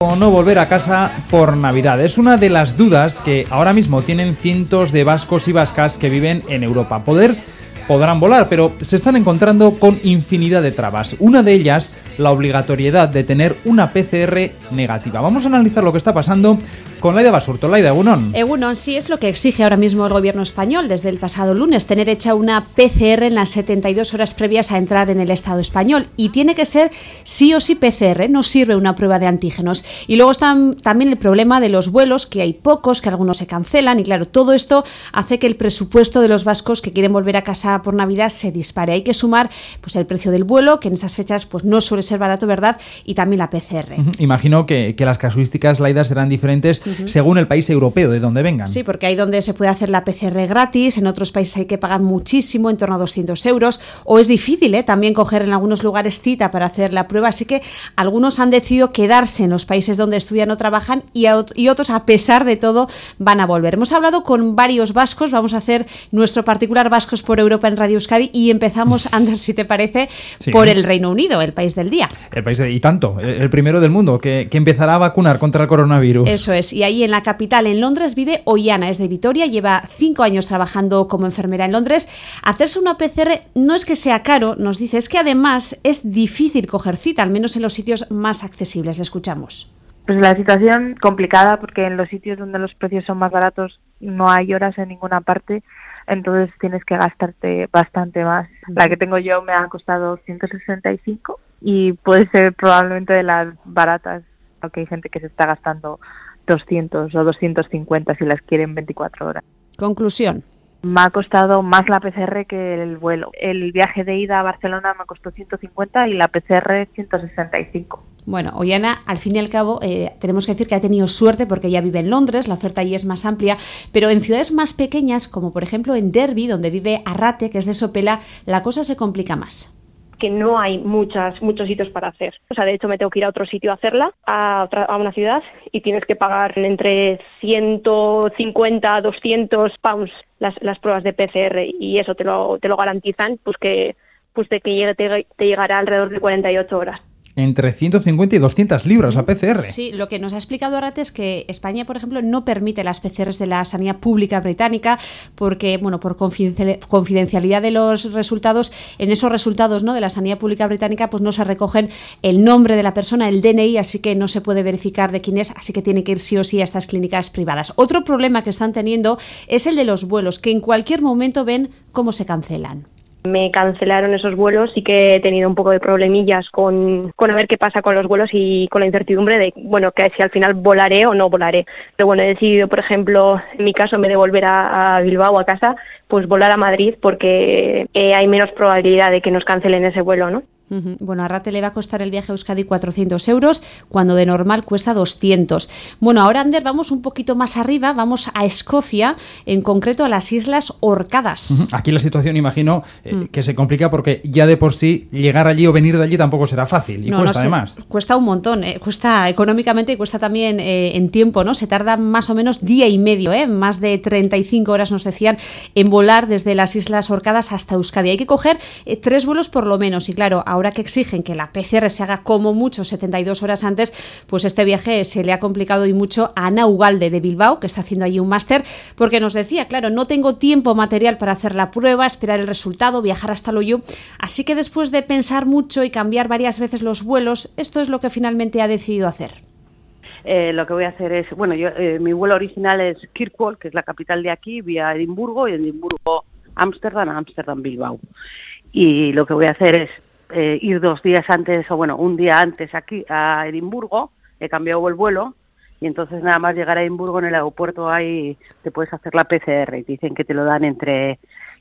O no volver a casa por Navidad. Es una de las dudas que ahora mismo tienen cientos de vascos y vascas que viven en Europa. Podrán volar, pero se están encontrando con infinidad de trabas. Una de ellas, la obligatoriedad de tener una PCR negativa. Vamos a analizar lo que está pasando con Laida Basurto. Laida, Egunon. Egunon, sí, es lo que exige ahora mismo el gobierno español desde el pasado lunes, tener hecha una PCR en las 72 horas previas a entrar en el Estado español. Y tiene que ser sí o sí PCR, no sirve una prueba de antígenos. Y luego está también el problema de los vuelos, que hay pocos, que algunos se cancelan. Y claro, todo esto hace que el presupuesto de los vascos que quieren volver a casa por Navidad se dispare. Hay que sumar pues el precio del vuelo, que en estas fechas pues no suele ser barato, ¿verdad? Y también la PCR. Imagino que las casuísticas, Laida, serán diferentes según el país europeo de donde vengan. Sí, porque hay donde se puede hacer la PCR gratis, en otros países hay que pagar muchísimo, en torno a 200 euros, o es difícil también coger en algunos lugares cita para hacer la prueba, así que algunos han decidido quedarse en los países donde estudian o trabajan y otros, a pesar de todo, van a volver. Hemos hablado con varios vascos, vamos a hacer nuestro particular Vascos por Europa en Radio Euskadi y empezamos, Ander, si te parece, por el Reino Unido, el país del día. Y tanto, el primero del mundo que empezará a vacunar contra el coronavirus. Eso es, y ahí en la capital, en Londres, vive Ollana, es de Vitoria, lleva 5 años trabajando como enfermera en Londres. Hacerse una PCR no es que sea caro, nos dice, es que además es difícil coger cita, al menos en los sitios más accesibles. Le escuchamos. Pues la situación complicada, porque en los sitios donde los precios son más baratos no hay horas en ninguna parte, entonces tienes que gastarte bastante más. La que tengo yo me ha costado 165 y puede ser probablemente de las baratas, aunque hay gente que se está gastando 200 o 250 si las quieren 24 horas. Conclusión. Me ha costado más la PCR que el vuelo. El viaje de ida a Barcelona me costó 150 y la PCR 165. Bueno, Ollana, al fin y al cabo, tenemos que decir que ha tenido suerte porque ella vive en Londres, la oferta allí es más amplia, pero en ciudades más pequeñas, como por ejemplo en Derby, donde vive Arrate, que es de Sopela, la cosa se complica más. Que no hay muchos sitios para hacer. O sea, de hecho me tengo que ir a otro sitio a hacerla, a una ciudad, y tienes que pagar entre 150 200 pounds las pruebas de PCR, y eso te lo garantizan, te llegará alrededor de 48 horas. Entre 150 y 200 libras la PCR. Sí, lo que nos ha explicado Arate es que España, por ejemplo, no permite las PCRs de la sanidad pública británica porque, bueno, por confidencialidad de los resultados, en esos resultados, ¿no?, de la sanidad pública británica, pues no se recogen el nombre de la persona, el DNI, así que no se puede verificar de quién es, así que tiene que ir sí o sí a estas clínicas privadas. Otro problema que están teniendo es el de los vuelos, que en cualquier momento ven cómo se cancelan. Me cancelaron esos vuelos y que he tenido un poco de problemillas con a ver qué pasa con los vuelos y con la incertidumbre de, bueno, que si al final volaré o no volaré. Pero bueno, he decidido, por ejemplo, en mi caso, en vez de volver a Bilbao, a casa, pues volar a Madrid porque hay menos probabilidad de que nos cancelen ese vuelo, ¿no? Bueno, a Arrate le va a costar el viaje a Euskadi 400 euros, cuando de normal cuesta 200. Bueno, ahora, Ander, vamos un poquito más arriba, vamos a Escocia, en concreto a las Islas Orcadas. Aquí la situación, imagino, que se complica porque ya de por sí llegar allí o venir de allí tampoco será fácil, y cuesta además. Cuesta un montón, cuesta económicamente y cuesta también en tiempo, ¿no? Se tarda más o menos día y medio, más de 35 horas nos decían, en volar desde las Islas Orcadas hasta Euskadi. Hay que coger 3 vuelos por lo menos, y claro, ahora que exigen que la PCR se haga como mucho 72 horas antes, pues este viaje se le ha complicado y mucho a Ana Ugalde de Bilbao, que está haciendo allí un máster, porque nos decía, claro, no tengo tiempo material para hacer la prueba, esperar el resultado, viajar hasta Loiu, así que después de pensar mucho y cambiar varias veces los vuelos, esto es lo que finalmente ha decidido hacer. Lo que voy a hacer es, bueno, mi vuelo original es Kirkwall, que es la capital de aquí, vía Edimburgo, y Edimburgo Ámsterdam Bilbao. Y lo que voy a hacer es ir 2 días antes, o bueno, un día antes aquí a Edimburgo, he cambiado el vuelo, y entonces nada más llegar a Edimburgo, en el aeropuerto ahí te puedes hacer la PCR, y te dicen que te lo dan entre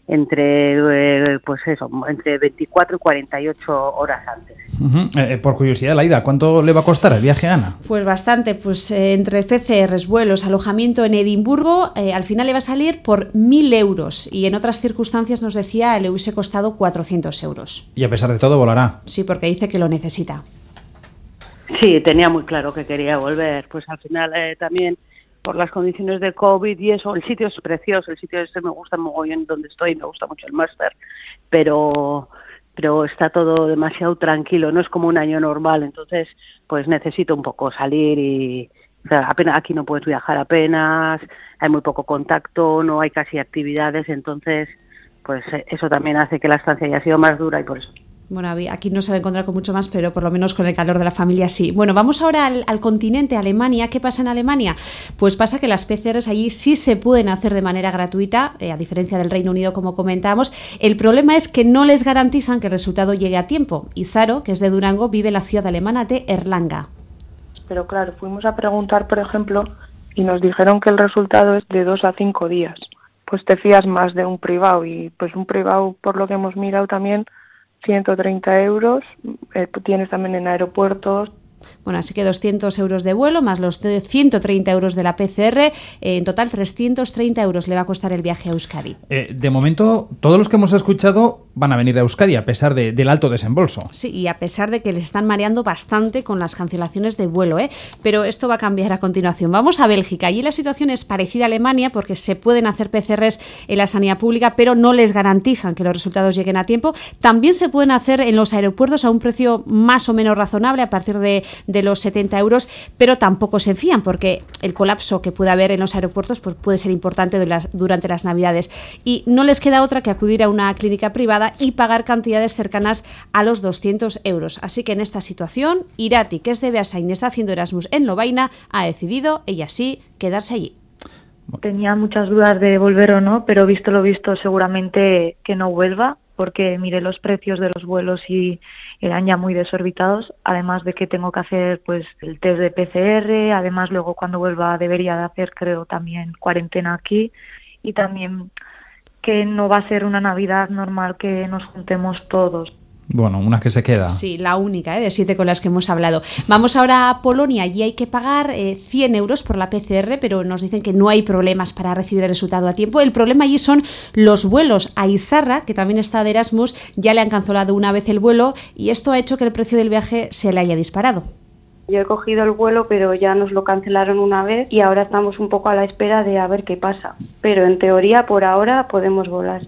24 y 48 horas antes. Por curiosidad, Laida, ¿cuánto le va a costar el viaje a Ana? Pues bastante, pues entre PCRs, vuelos, alojamiento en Edimburgo, al final le va a salir por 1.000 euros, y en otras circunstancias nos decía le hubiese costado 400 euros. Y a pesar de todo volará. Sí, porque dice que lo necesita. Sí, tenía muy claro que quería volver, pues al final también por las condiciones de COVID y eso, el sitio es precioso, el sitio este me gusta mogollón donde estoy, me gusta mucho el máster, pero pero está todo demasiado tranquilo, no es como un año normal, entonces pues necesito un poco salir y o sea, apenas aquí no puedes viajar apenas, hay muy poco contacto, no hay casi actividades, entonces pues eso también hace que la estancia haya sido más dura y por eso. Bueno, aquí no se va a encontrar con mucho más, pero por lo menos con el calor de la familia sí. Bueno, vamos ahora al continente, Alemania. ¿Qué pasa en Alemania? Pues pasa que las PCRs allí sí se pueden hacer de manera gratuita, a diferencia del Reino Unido, como comentábamos. El problema es que no les garantizan que el resultado llegue a tiempo. Y Zaro, que es de Durango, vive en la ciudad alemana de Erlanga. Pero claro, fuimos a preguntar, por ejemplo, y nos dijeron que el resultado es de 2 a 5 días. Pues te fías más de un privado y pues un privado, por lo que hemos mirado también, 130 euros, tienes también en aeropuertos. Bueno, así que 200 euros de vuelo más los 130 euros de la PCR, en total 330 euros le va a costar el viaje a Euskadi. De momento, todos los que hemos escuchado van a venir a Euskadi a pesar del alto desembolso. Sí, y a pesar de que les están mareando bastante con las cancelaciones de vuelo, pero esto va a cambiar a continuación. Vamos a Bélgica. Allí la situación es parecida a Alemania porque se pueden hacer PCRs en la sanidad pública, pero no les garantizan que los resultados lleguen a tiempo. También se pueden hacer en los aeropuertos a un precio más o menos razonable, a partir de los 70 euros, pero tampoco se fían porque el colapso que puede haber en los aeropuertos pues puede ser importante durante las Navidades. Y no les queda otra que acudir a una clínica privada y pagar cantidades cercanas a los 200 euros. Así que en esta situación, Irati, que es de Beasain y está haciendo Erasmus en Lovaina, ha decidido, ella sí, quedarse allí. Tenía muchas dudas de volver o no, pero visto lo visto seguramente que no vuelva, porque miré los precios de los vuelos y eran ya muy desorbitados, además de que tengo que hacer pues el test de PCR, además luego cuando vuelva debería de hacer creo también cuarentena aquí y también que no va a ser una Navidad normal que nos juntemos todos. Bueno, una que se queda. Sí, la única, de 7 con las que hemos hablado. Vamos ahora a Polonia. Allí hay que pagar 100 euros por la PCR, pero nos dicen que no hay problemas para recibir el resultado a tiempo. El problema allí son los vuelos. A Izarra, que también está de Erasmus, ya le han cancelado una vez el vuelo y esto ha hecho que el precio del viaje se le haya disparado. Yo he cogido el vuelo, pero ya nos lo cancelaron una vez y ahora estamos un poco a la espera de a ver qué pasa. Pero en teoría, por ahora, podemos volar.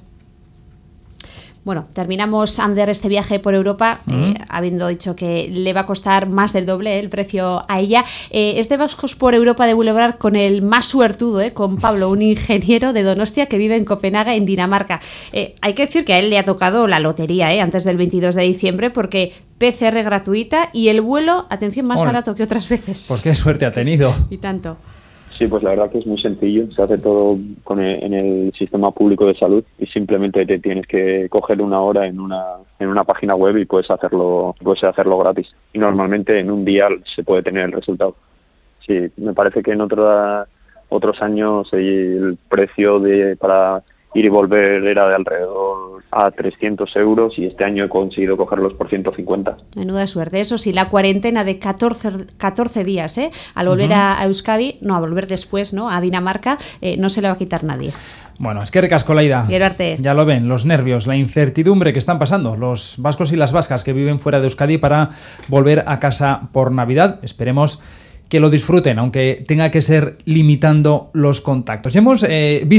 Bueno, terminamos, Ander, este viaje por Europa, habiendo dicho que le va a costar más del doble el precio a ella. Este Vascos por Europa de Boulevard con el más suertudo, con Pablo, un ingeniero de Donostia que vive en Copenhague, en Dinamarca. Hay que decir que a él le ha tocado la lotería antes del 22 de diciembre porque PCR gratuita y el vuelo, atención, más barato que otras veces. Pues qué suerte ha tenido. Y tanto. Sí, pues la verdad que es muy sencillo, se hace todo en el sistema público de salud y simplemente te tienes que coger una hora en una página web y puedes hacerlo gratis. Y normalmente en un día se puede tener el resultado. Sí, me parece que en otros años el precio para ir y volver era de alrededor a 300 euros y este año he conseguido cogerlos por 150. Menuda suerte. Eso sí, la cuarentena de 14 días, al volver a Euskadi, no, a volver después, ¿no? A Dinamarca, no se le va a quitar nadie. Bueno, es que recasco la ida. Ya lo ven, los nervios, la incertidumbre que están pasando los vascos y las vascas que viven fuera de Euskadi para volver a casa por Navidad. Esperemos que lo disfruten, aunque tenga que ser limitando los contactos. Hemos visto